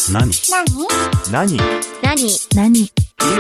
Nani? Nani? Nani?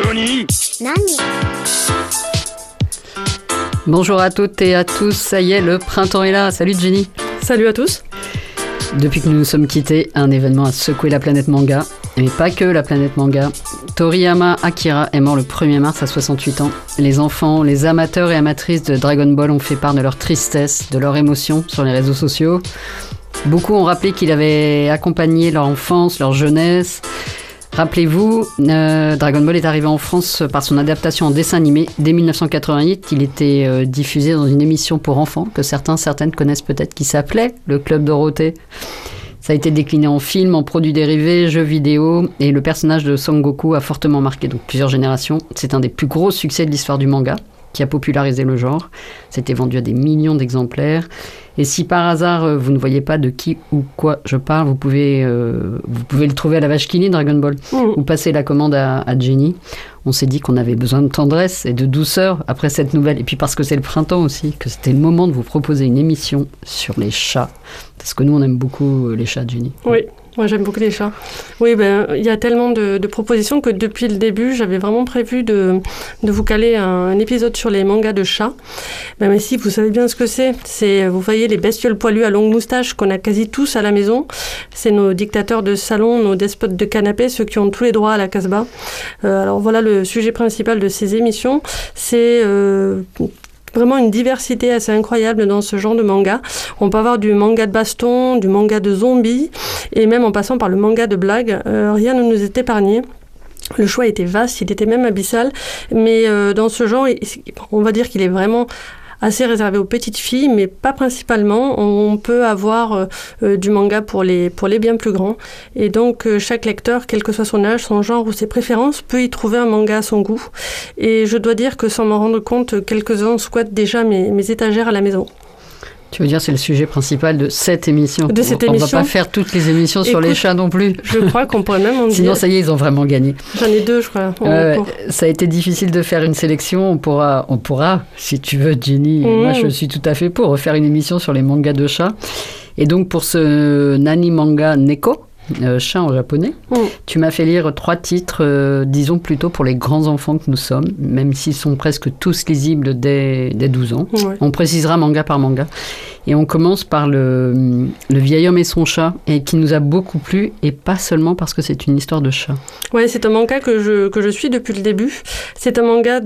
Bonjour à toutes et à tous, ça y est, le printemps est là. Salut Jenny. Salut à tous. Depuis que nous nous sommes quittés, un événement a secoué la planète manga. Mais pas que la planète manga. Toriyama Akira est mort le 1er mars à 68 ans. Les enfants, les amateurs et amatrices de Dragon Ball ont fait part de leur tristesse, de leur émotion sur les réseaux sociaux. Beaucoup ont rappelé qu'il avait accompagné leur enfance, leur jeunesse. Rappelez-vous, Dragon Ball est arrivé en France par son adaptation en dessin animé. Dès 1988, il était diffusé dans une émission pour enfants que certaines connaissent peut-être, qui s'appelait Le Club Dorothée. Ça a été décliné en film, en produits dérivés, jeux vidéo, et le personnage de Son Goku a fortement marqué donc plusieurs générations. C'est un des plus gros succès de l'histoire du manga, qui a popularisé le genre. C'était vendu à des millions d'exemplaires. Et si par hasard vous ne voyez pas de qui ou quoi je parle, vous pouvez le trouver à la vache qui lit, Dragon Ball, ou passer la commande à Jenny. On s'est dit qu'on avait besoin de tendresse et de douceur après cette nouvelle. Et puis parce que c'est le printemps aussi, que c'était le moment de vous proposer une émission sur les chats. Parce que nous, on aime beaucoup les chats, Jenny. Oui, moi j'aime beaucoup les chats. Oui, il y a tellement de propositions que depuis le début, j'avais vraiment prévu de vous caler un épisode sur les mangas de chats. Mais si, vous savez bien ce que c'est. Vous voyez les bestioles poilues à longue moustache qu'on a quasi tous à la maison. C'est nos dictateurs de salon, nos despotes de canapé, ceux qui ont tous les droits à la Casbah. Alors voilà le sujet principal de ces émissions. C'est vraiment une diversité assez incroyable dans ce genre de manga. On peut avoir du manga de baston, du manga de zombies, et même en passant par le manga de blagues. Rien ne nous est épargné. Le choix était vaste, il était même abyssal, mais dans ce genre, on va dire qu'il est vraiment assez réservé aux petites filles, mais pas principalement. On peut avoir du manga pour les bien plus grands. Et donc, chaque lecteur, quel que soit son âge, son genre ou ses préférences, peut y trouver un manga à son goût. Et je dois dire que sans m'en rendre compte, quelques-uns squattent déjà mes étagères à la maison. Tu veux dire c'est le sujet principal de cette émission. De cette émission. On ne va va pas faire toutes les émissions sur les chats non plus. Je crois qu'on pourrait même en dire. Sinon, ça y est, ils ont vraiment gagné. J'en ai 2, je crois. Ça a été difficile de faire une sélection. On pourra, si tu veux, Jenny. Moi, je suis tout à fait pour refaire une émission sur les mangas de chats. Et donc, pour ce Nani Manga Neko, chat en japonais, tu m'as fait lire 3 titres, disons plutôt pour les grands enfants que nous sommes, même s'ils sont presque tous lisibles dès 12 ans. Ouais. On précisera manga par manga. Et on commence par le vieil homme et son chat, et qui nous a beaucoup plu, et pas seulement parce que c'est une histoire de chat. Ouais, c'est un manga que je suis depuis le début. C'est un manga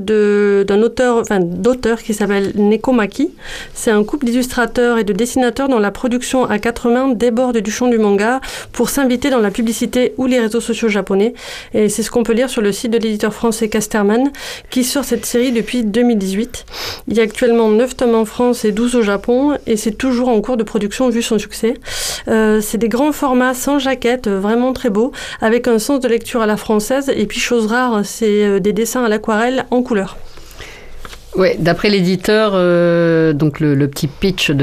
d'auteur qui s'appelle Nekomaki. C'est un couple d'illustrateurs et de dessinateurs dont la production à 4 mains déborde du champ du manga pour s'inviter dans la publicité ou les réseaux sociaux japonais. Et c'est ce qu'on peut lire sur le site de l'éditeur français Casterman, qui sort cette série depuis 2018. Il y a actuellement 9 tomes en France et 12 au Japon, et c'est toujours en cours de production vu son succès. C'est des grands formats sans jaquette, vraiment très beaux, avec un sens de lecture à la française, et puis chose rare, c'est des dessins à l'aquarelle en couleur. Ouais, d'après l'éditeur, donc le petit pitch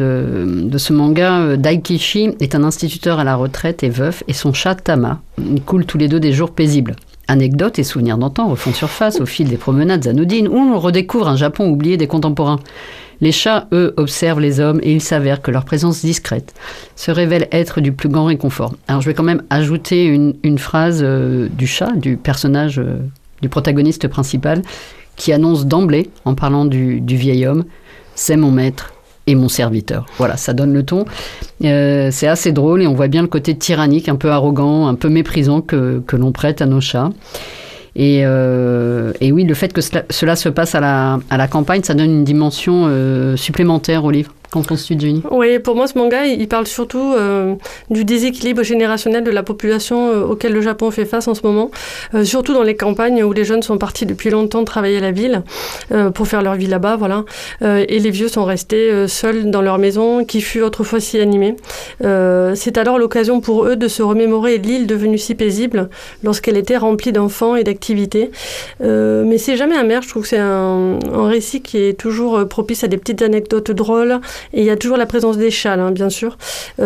de ce manga, Daikishi est un instituteur à la retraite et veuf, et son chat Tama coulent tous les deux des jours paisibles. Anecdotes et souvenirs d'antan refont surface au fil des promenades anodines où on redécouvre un Japon oublié des contemporains. Les chats, eux, observent les hommes et il s'avère que leur présence discrète se révèle être du plus grand réconfort. Alors je vais quand même ajouter une phrase du chat, du personnage, du protagoniste principal, qui annonce d'emblée, en parlant du vieil homme, « C'est mon maître et mon serviteur ». Voilà, ça donne le ton. C'est assez drôle et on voit bien le côté tyrannique, un peu arrogant, un peu méprisant que l'on prête à nos chats. Et oui, le fait que cela se passe à la campagne, ça donne une dimension supplémentaire au livre. Qu'en penses-tu, Jenny ? Oui, pour moi, ce manga, il parle surtout du déséquilibre générationnel de la population auquel le Japon fait face en ce moment, surtout dans les campagnes où les jeunes sont partis depuis longtemps travailler à la ville pour faire leur vie là-bas, voilà. Et les vieux sont restés seuls dans leur maison qui fut autrefois si animée. C'est alors l'occasion pour eux de se remémorer l'île devenue si paisible lorsqu'elle était remplie d'enfants et d'activités. Mais c'est jamais amer, je trouve que c'est un récit qui est toujours propice à des petites anecdotes drôles. Et il y a toujours la présence des chats, hein, bien sûr.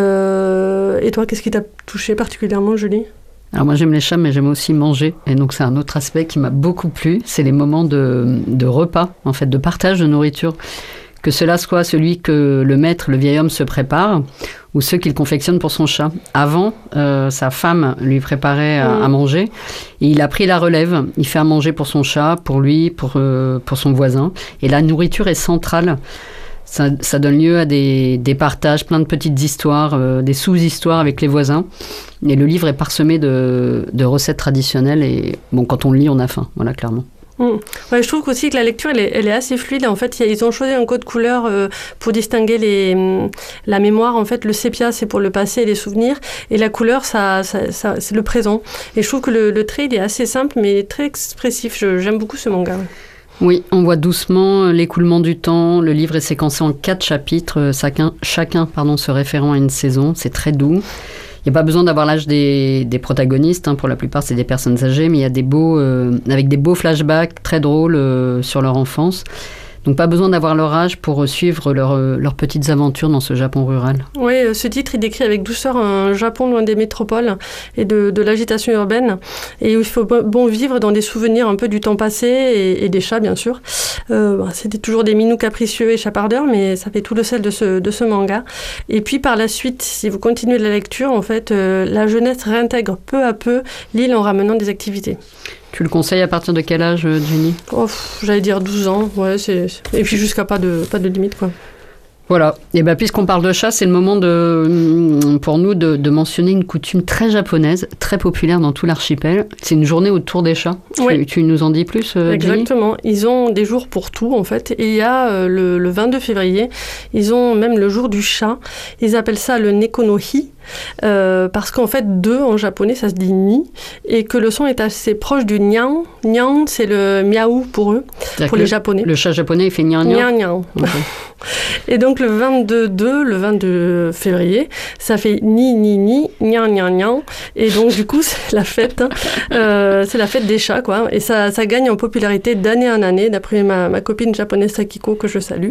Et toi, qu'est-ce qui t'a touché particulièrement, Julie ? Alors moi j'aime les chats, mais j'aime aussi manger. Et donc c'est un autre aspect qui m'a beaucoup plu. C'est les moments de repas, en fait, de partage de nourriture. Que cela soit celui que le maître, le vieil homme, se prépare, ou ceux qu'il confectionne pour son chat. Avant, sa femme lui préparait à manger et il a pris la relève. Il fait à manger pour son chat, pour lui, pour son voisin. Et la nourriture est centrale. Ça donne lieu à des partages, plein de petites histoires, des sous-histoires avec les voisins. Et le livre est parsemé de recettes traditionnelles. Et bon, quand on le lit, on a faim, voilà, clairement. Ouais, je trouve aussi que la lecture, elle est assez fluide. En fait, ils ont choisi un code couleur pour distinguer la mémoire. En fait, le sépia, c'est pour le passé et les souvenirs. Et la couleur, ça c'est le présent. Et je trouve que le trait, il est assez simple, mais très expressif. J'aime beaucoup ce manga. Oui, on voit doucement l'écoulement du temps. Le livre est séquencé en 4 chapitres, chacun se référant à une saison. C'est très doux. Il n'y a pas besoin d'avoir l'âge des protagonistes. Pour la plupart, c'est des personnes âgées, mais il y a avec des beaux flashbacks très drôles sur leur enfance. Donc pas besoin d'avoir leur âge pour suivre leurs petites aventures dans ce Japon rural. Oui, ce titre, il décrit avec douceur un Japon loin des métropoles et de l'agitation urbaine, et où il faut bon vivre dans des souvenirs un peu du temps passé et des chats, bien sûr. C'était toujours des minous capricieux et chapardeurs, mais ça fait tout le sel de ce manga. Et puis par la suite, si vous continuez la lecture, en fait, la jeunesse réintègre peu à peu l'île en ramenant des activités. Tu le conseilles à partir de quel âge, Jenny ? J'allais dire 12 ans, ouais, et puis jusqu'à pas de limite, quoi. Voilà. Et puisqu'on parle de chat, c'est le moment pour nous de mentionner une coutume très japonaise, très populaire dans tout l'archipel. C'est une journée autour des chats. Oui. Tu nous en dis plus, Jenny ? Exactement. Ils ont des jours pour tout, en fait. Et il y a le 22 février, ils ont même le jour du chat. Ils appellent ça le Nekonohi. Parce qu'en fait, 2 en japonais, ça se dit ni, et que le son est assez proche du nian. Nian, c'est le miaou pour eux, pour les japonais. Le chat japonais, il fait nian nian. Nian nian. Okay. Et donc le 22 février, ça fait ni ni ni, nian nian nian. Et donc du coup, c'est la fête. C'est la fête des chats, quoi. Et ça gagne en popularité d'année en année, d'après ma copine japonaise Sakiko, que je salue.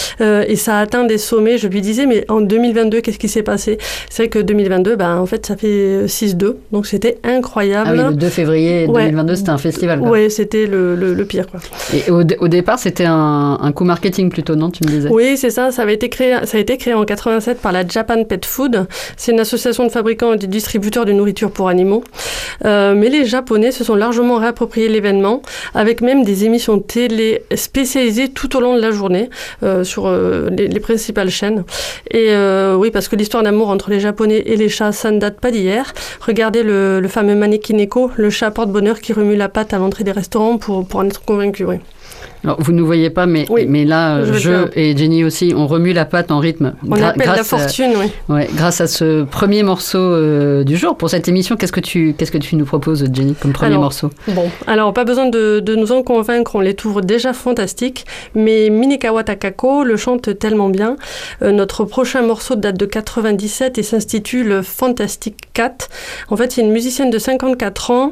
Et ça atteint des sommets. Je lui disais, mais en 2022, qu'est-ce qui s'est passé ? C'est vrai que 2022, en fait, ça fait 6-2, donc c'était incroyable. Ah oui, le 2 février 2022, c'était un festival. Oui, c'était le pire, quoi. Et au départ, c'était un coup marketing plutôt, non, tu me disais ? Oui, c'est ça. Ça a été créé en 87 par la Japan Pet Food. C'est une association de fabricants et de distributeurs de nourriture pour animaux. Mais les Japonais se sont largement réappropriés l'événement, avec même des émissions télé spécialisées tout au long de la journée sur les principales chaînes. Et oui, parce que l'histoire d'amour entre les Japonais et les chats, ça ne date pas d'hier. Regardez le fameux Maneki Neko, le chat porte-bonheur qui remue la patte à l'entrée des restaurants pour en être convaincu. Oui. Alors, vous ne nous voyez pas, mais là, je et Jenny aussi, on remue la patte en rythme. On appelle la fortune, oui. Ouais, grâce à ce premier morceau du jour. Pour cette émission, qu'est-ce que tu nous proposes, Jenny, comme premier morceau ? Alors, pas besoin de nous en convaincre, on les trouve déjà fantastiques, mais Minekawa Takako le chante tellement bien. Notre prochain morceau date de 97 et s'intitule Fantastic Cat. En fait, c'est une musicienne de 54 ans.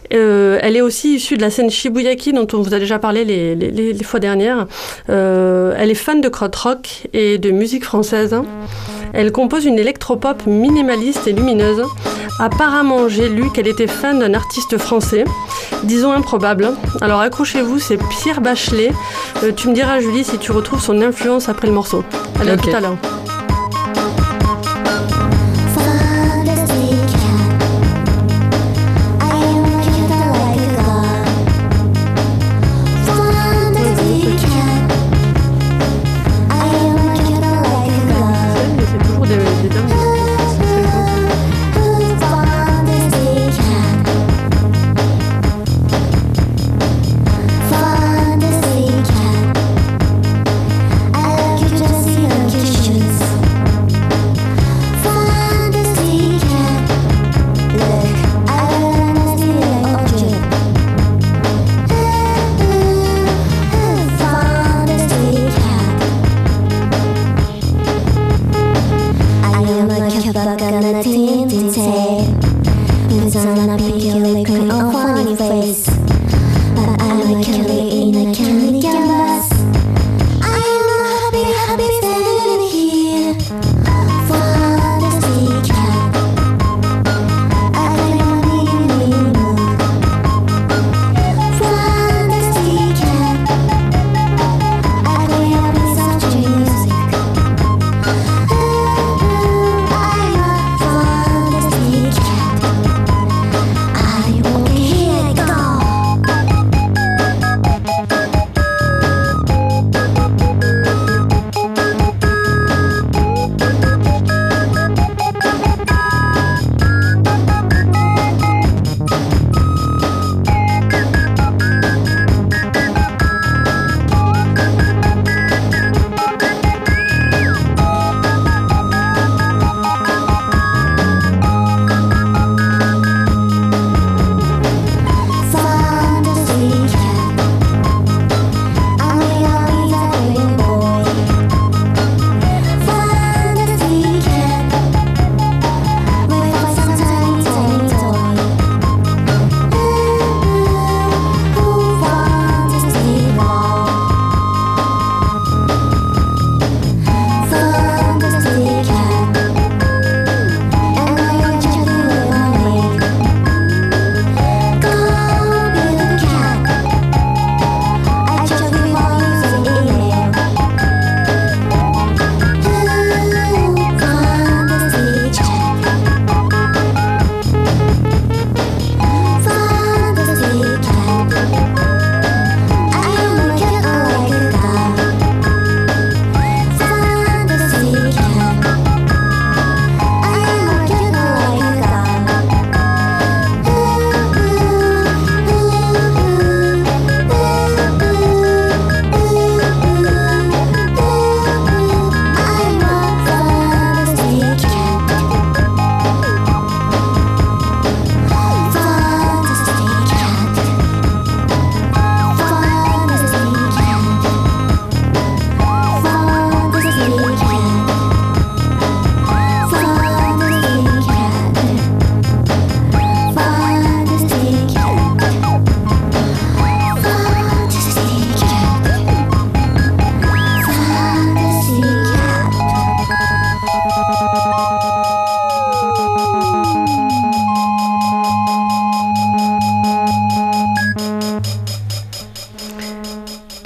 Elle est aussi issue de la scène Shibuyaki, dont on vous a déjà parlé les fois dernières. Elle est fan de krautrock et de musique française. Elle compose une électropop minimaliste et lumineuse. Apparemment, j'ai lu qu'elle était fan d'un artiste français, disons improbable. Alors accrochez-vous, c'est Pierre Bachelet. Tu me diras, Julie, si tu retrouves son influence après le morceau. Allez, à tout à l'heure. Just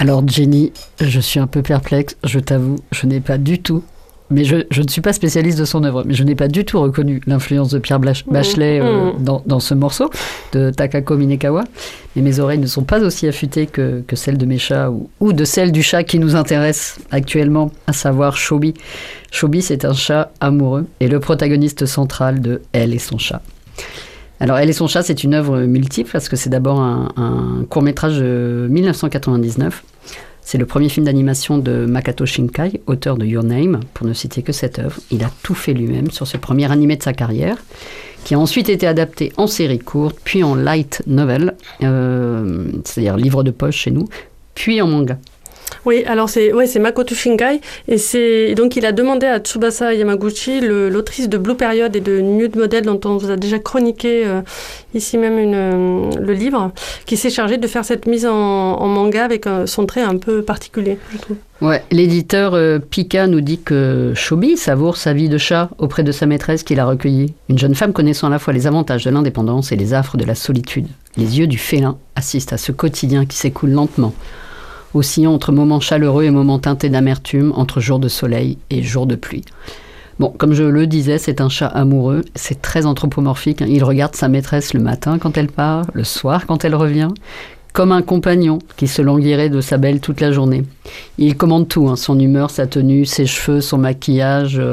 Alors Jenny, je suis un peu perplexe, je t'avoue, je n'ai pas du tout, mais je ne suis pas spécialiste de son œuvre, mais je n'ai pas du tout reconnu l'influence de Pierre Bachelet dans ce morceau de Takako Minekawa. Mais mes oreilles ne sont pas aussi affûtées que celles de mes chats ou de celles du chat qui nous intéresse actuellement, à savoir Shobi. Shobi, c'est un chat amoureux et le protagoniste central de Elle et son chat. Alors, Elle et son chat, c'est une œuvre multiple parce que c'est d'abord un court-métrage de 1999. C'est le premier film d'animation de Makoto Shinkai, auteur de Your Name, pour ne citer que cette œuvre. Il a tout fait lui-même sur ce premier animé de sa carrière, qui a ensuite été adapté en série courte, puis en light novel, c'est-à-dire livre de poche chez nous, puis en manga. Oui, alors c'est Makoto Shinkai, et donc il a demandé à Tsubasa Yamaguchi, l'autrice de Blue Period et de Nude Model, dont on vous a déjà chroniqué ici même le livre, qui s'est chargé de faire cette mise en manga avec son trait un peu particulier, je trouve. Ouais, l'éditeur Pika nous dit que Shobi savoure sa vie de chat auprès de sa maîtresse qu'il a recueillie. Une jeune femme connaissant à la fois les avantages de l'indépendance et les affres de la solitude. Les yeux du félin assistent à ce quotidien qui s'écoule lentement, oscillant entre moments chaleureux et moments teintés d'amertume, entre jours de soleil et jours de pluie. Bon, comme je le disais, c'est un chat amoureux, c'est très anthropomorphique. Il regarde sa maîtresse le matin quand elle part, le soir quand elle revient, comme un compagnon qui se languirait de sa belle toute la journée. Il commande tout, son humeur, sa tenue, ses cheveux, son maquillage.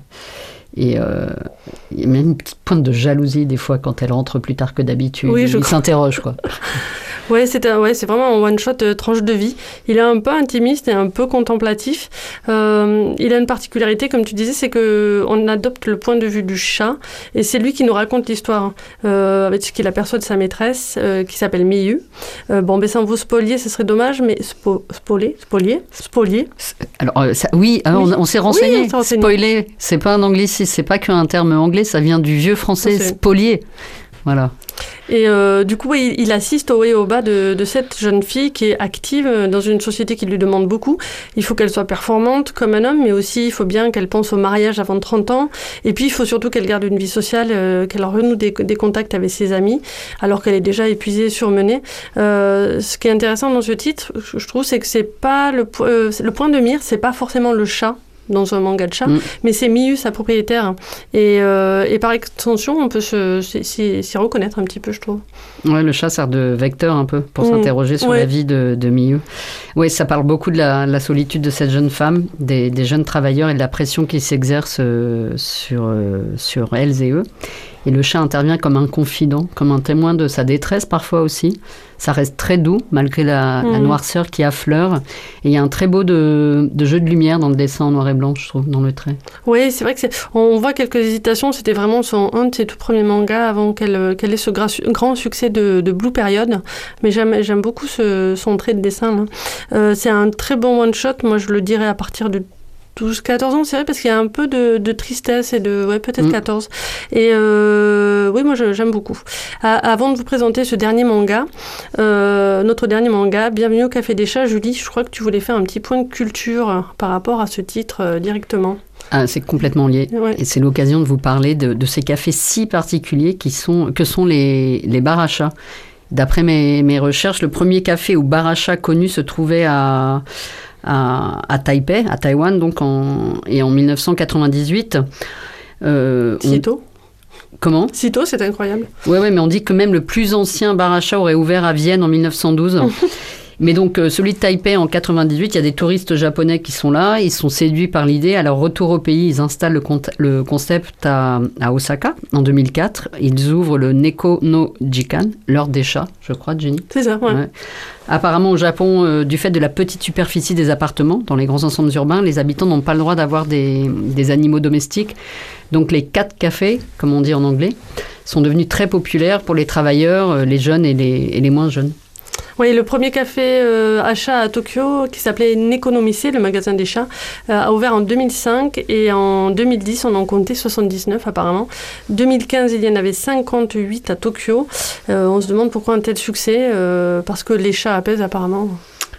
Il y a même une petite pointe de jalousie des fois quand elle rentre plus tard que d'habitude. Oui, il s'interroge, quoi. Ouais, c'est vraiment un one-shot tranche de vie. Il est un peu intimiste et un peu contemplatif. Il a une particularité, comme tu disais, c'est qu'on adopte le point de vue du chat et c'est lui qui nous raconte l'histoire avec ce qu'il aperçoit de sa maîtresse qui s'appelle Miyu. Sans vous spolier, ce serait dommage, mais spolier. Alors, on s'est renseigné. Oui, spoiler, c'est pas un anglicisme, c'est pas qu'un terme anglais, ça vient du vieux français spolier. Voilà. Et du coup, il assiste au haut et au bas de cette jeune fille qui est active dans une société qui lui demande beaucoup. Il faut qu'elle soit performante comme un homme, mais aussi il faut bien qu'elle pense au mariage avant 30 ans. Et puis, il faut surtout qu'elle garde une vie sociale, qu'elle renoue des contacts avec ses amis, alors qu'elle est déjà épuisée, surmenée. Ce qui est intéressant dans ce titre, je trouve, c'est que c'est pas le point de mire, c'est pas forcément le chat dans un manga de chat, mais c'est Miyu, sa propriétaire. Et par extension, on peut s'y reconnaître un petit peu, je trouve. Ouais, le chat sert de vecteur un peu pour s'interroger sur la vie de Miyu. Oui, ça parle beaucoup de la solitude de cette jeune femme, des jeunes travailleurs et de la pression qui s'exerce sur elles et eux. Et le chat intervient comme un confident, comme un témoin de sa détresse parfois aussi. Ça reste très doux, malgré la noirceur qui affleure. Et il y a un très beau de jeu de lumière dans le dessin en noir et blanc, je trouve, dans le trait. Oui, c'est vrai que on voit quelques hésitations. C'était vraiment un de ses tout premiers mangas avant qu'elle ait ce grand succès de Blue Period. Mais j'aime beaucoup son trait de dessin, là. C'est un très bon one-shot. Moi, je le dirais à partir de 12-14 ans, c'est vrai, parce qu'il y a un peu de tristesse et peut-être 14. Et oui, moi, j'aime beaucoup. Avant de vous présenter ce dernier manga, notre dernier manga, Bienvenue au Café des Chats, Julie, je crois que tu voulais faire un petit point de culture par rapport à ce titre directement. Ah, c'est complètement lié. Ouais. Et c'est l'occasion de vous parler de ces cafés si particuliers que sont les bars à chats. D'après mes recherches, le premier café ou bar à chats connu se trouvait à Taipei, à Taïwan, donc en 1998. Sitôt. Comment ? Sitôt, c'est incroyable. Oui, mais on dit que même le plus ancien bar à chat aurait ouvert à Vienne en 1912. Mais donc, celui de Taipei en 98, il y a des touristes japonais qui sont là, ils sont séduits par l'idée. À leur retour au pays, ils installent le concept à Osaka en 2004. Ils ouvrent le Neko no Jikan, l'heure des chats, je crois, Jenny. C'est ça, ouais. Apparemment, au Japon, du fait de la petite superficie des appartements, dans les grands ensembles urbains, les habitants n'ont pas le droit d'avoir des animaux domestiques. Donc, les cat cafés, comme on dit en anglais, sont devenus très populaires pour les travailleurs, les jeunes et les moins jeunes. Oui, le premier café à chats à Tokyo, qui s'appelait Nekonomise, le magasin des chats, a ouvert en 2005 et en 2010, on en comptait 79 apparemment. 2015, il y en avait 58 à Tokyo. On se demande pourquoi un tel succès, parce que les chats apaisent apparemment.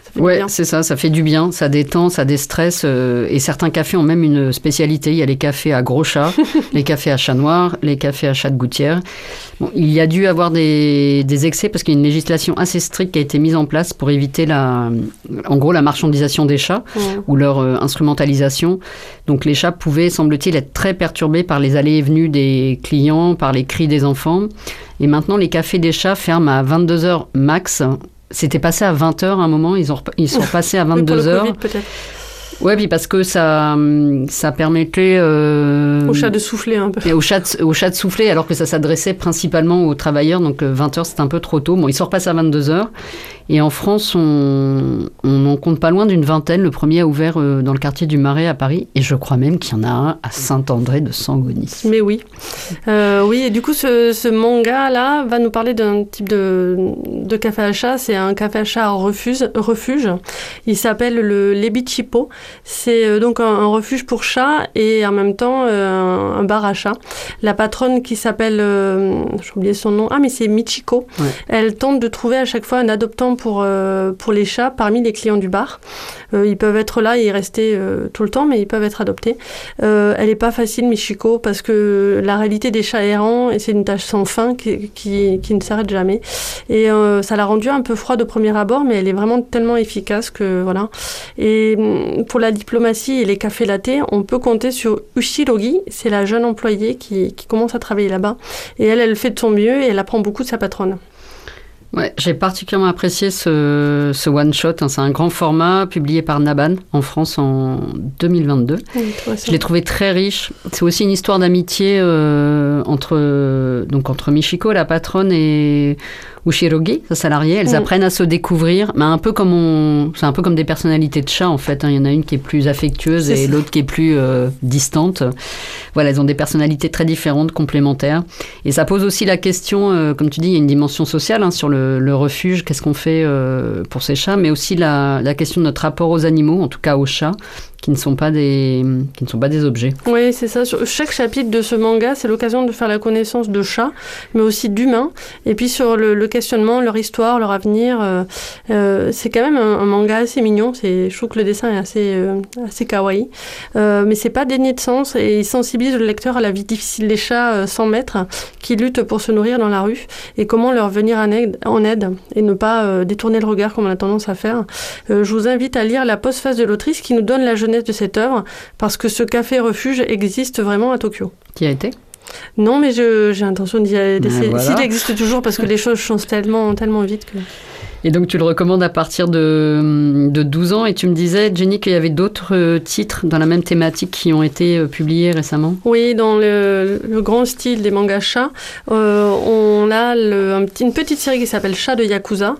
Ouais, c'est ça fait du bien, ça détend, ça déstresse. Et certains cafés ont même une spécialité. Il y a les cafés à gros chat, les cafés à chat noir, les cafés à chat de gouttière. Bon, il y a dû avoir des excès parce qu'il y a une législation assez stricte qui a été mise en place pour éviter la marchandisation des chats ou leur instrumentalisation. Donc les chats pouvaient, semble-t-il, être très perturbés par les allées et venues des clients, par les cris des enfants. Et maintenant, les cafés des chats ferment à 22h max. C'était passé à 20h à un moment, ils sont passés à 22h. Pour le Covid, peut-être. Ouais, puis parce que ça permettait... Au chat de souffler un peu. Et au chat de souffler, alors que ça s'adressait principalement aux travailleurs. Donc 20h, c'est un peu trop tôt. Bon, ils sont repassés à 22h. Et en France, on en compte pas loin d'une vingtaine. Le premier a ouvert dans le quartier du Marais à Paris. Et je crois même qu'il y en a un à Saint-André de Sangonis. Mais oui. Oui, et du coup, ce manga-là va nous parler d'un type de café à chat. C'est un café à chat refuge. Il s'appelle le Lebichipo. C'est donc un refuge pour chats et en même temps un bar à chats. La patronne qui s'appelle, j'ai oublié son nom, mais c'est Michiko. Ouais. Elle tente de trouver à chaque fois un adoptant pour les chats parmi les clients du bar. Ils peuvent être là et y rester tout le temps, mais ils peuvent être adoptés. Elle n'est pas facile, Michiko, parce que la réalité des chats errants, c'est une tâche sans fin qui ne s'arrête jamais. Et ça l'a rendue un peu froide au premier abord, mais elle est vraiment tellement efficace que voilà. Et pour la diplomatie et les cafés latte, on peut compter sur Ushirogi, c'est la jeune employée qui commence à travailler là-bas. Et elle fait de son mieux et elle apprend beaucoup de sa patronne. Ouais, j'ai particulièrement apprécié ce one-shot. C'est un grand format publié par Naban en France en 2022. Oui, je l'ai trouvé très riche. C'est aussi une histoire d'amitié entre Michiko, la patronne, et Ushirogi, sa salariée. Elles apprennent à se découvrir, mais c'est un peu comme des personnalités de chat en fait. Il y en a une qui est plus affectueuse et l'autre qui est plus distante. Voilà, elles ont des personnalités très différentes, complémentaires. Et ça pose aussi la question, comme tu dis, il y a une dimension sociale sur le refuge. Qu'est-ce qu'on fait pour ces chats, mais aussi la question de notre rapport aux animaux, en tout cas aux chats, qui ne sont pas des objets. Oui, c'est ça. Sur chaque chapitre de ce manga, c'est l'occasion de faire la connaissance de chats, mais aussi d'humains. Et puis sur le questionnement, leur histoire, leur avenir. C'est quand même un manga assez mignon. Je trouve que le dessin est assez kawaii. Mais c'est pas dénué de sens et il sensibilise le lecteur à la vie difficile des chats sans maître qui luttent pour se nourrir dans la rue et comment leur venir en aide et ne pas détourner le regard comme on a tendance à faire. Je vous invite à lire la postface de l'autrice qui nous donne la jeunesse de cette œuvre, parce que ce café refuge existe vraiment à Tokyo. Tu y as été ? Non, mais j'ai intention d'y aller. Voilà. S'il existe toujours, parce que les choses changent tellement, tellement vite que... Et donc, tu le recommandes à partir de 12 ans. Et tu me disais, Jenny, qu'il y avait d'autres titres dans la même thématique qui ont été publiés récemment. Oui, dans le grand style des mangas chats, on a une petite série qui s'appelle Chat de Yakuza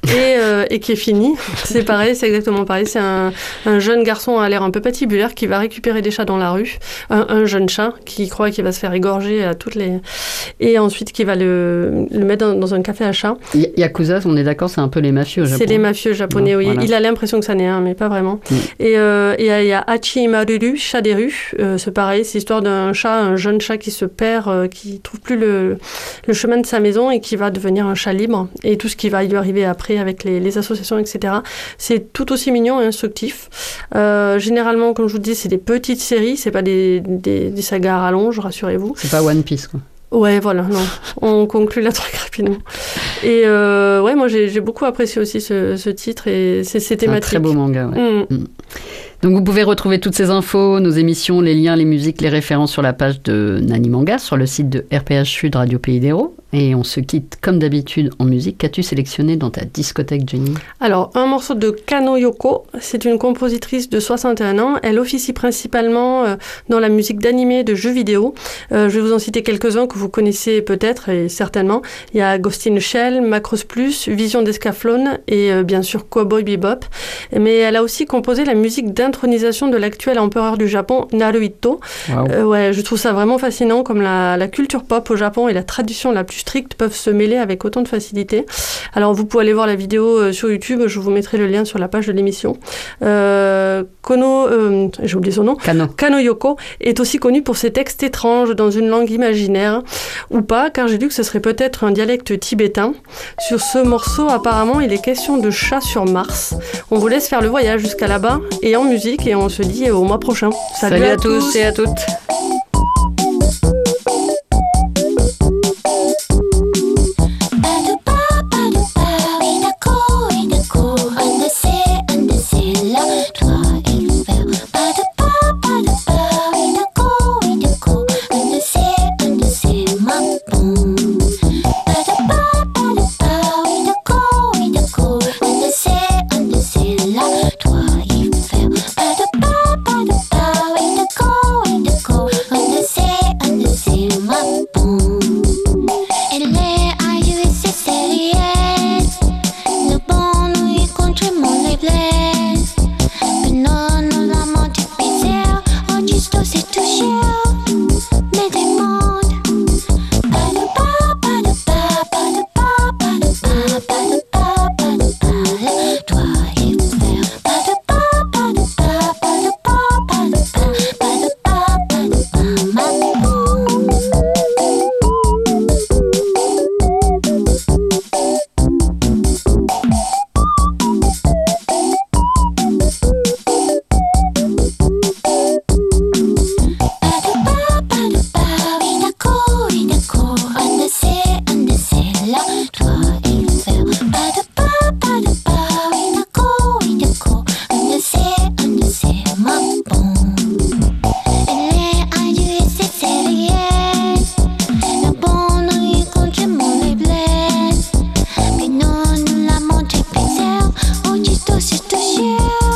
et qui est finie. C'est pareil, c'est exactement pareil. C'est un jeune garçon à l'air un peu patibulaire qui va récupérer des chats dans la rue. Un jeune chat qui croit qu'il va se faire égorger à toutes les... Et ensuite, qui va le mettre dans un café à chats. Yakuza, on est d'accord, c'est un peu les mafieux au Japon. C'est les mafieux japonais, oui. Voilà. Il a l'impression que ça n'est un, mais pas vraiment. Et il y a Hachi Maruru, chat des rues. C'est pareil, c'est l'histoire d'un chat, un jeune chat qui se perd, qui trouve plus le chemin de sa maison et qui va devenir un chat libre. Et tout ce qui va lui arriver après avec les associations, etc. C'est tout aussi mignon et instructif. Généralement, comme je vous dis, c'est des petites séries, c'est pas des sagas à rallonge, rassurez-vous. C'est pas One Piece, quoi. Ouais, voilà, non. On conclut là très rapidement. Et moi j'ai beaucoup apprécié aussi ce titre et ces thématiques. C'est un très beau manga, ouais. Donc vous pouvez retrouver toutes ces infos, nos émissions, les liens, les musiques, les références sur la page de Nani Manga, sur le site de RPH Sud Radio Pays d'Hérault. Et on se quitte comme d'habitude en musique. Qu'as-tu sélectionné dans ta discothèque, Jenny ? Alors, un morceau de Kano Yoko. C'est une compositrice de 61 ans. Elle officie principalement dans la musique d'animé, de jeux vidéo. Je vais vous en citer quelques-uns que vous connaissez peut-être et certainement. Il y a Ghost in the Shell, Macross Plus, Vision d'Escaflowne et bien sûr Cowboy Bebop. Mais elle a aussi composé la musique d'intronisation de l'actuel empereur du Japon, Naruhito. Wow. Je trouve ça vraiment fascinant, comme la culture pop au Japon est la tradition la plus strictes peuvent se mêler avec autant de facilité. Alors vous pouvez aller voir la vidéo sur YouTube, je vous mettrai le lien sur la page de l'émission. J'ai oublié son nom. Kano Yoko est aussi connu pour ses textes étranges dans une langue imaginaire, ou pas, car j'ai lu que ce serait peut-être un dialecte tibétain. Sur ce morceau, apparemment, il est question de chats sur Mars. On vous laisse faire le voyage jusqu'à là-bas et en musique, et on se dit au mois prochain. Salut à tous et à toutes. Just to share.